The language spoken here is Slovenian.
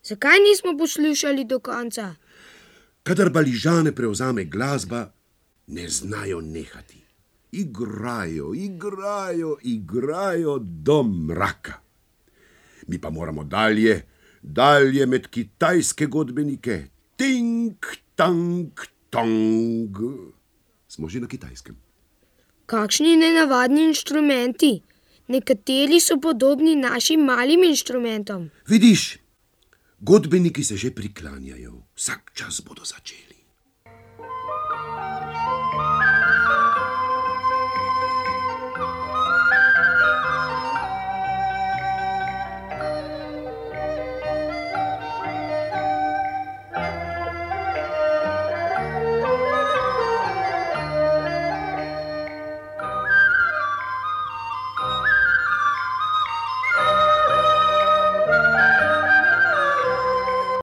Zakaj nismo poslušali do konca? Kadar Baližane prevzame glasba, ne znajo nehati. Igrajo do mraka. Mi pa moramo dalje med kitajske godbenike. Tink, tank, tong. Smo že na kitajskem. Kakšni nenavadni inštrumenti. Nekateri so podobni našim malim inštrumentom. Vidiš, godbeniki se že priklanjajo. Vsak čas bodo začeli.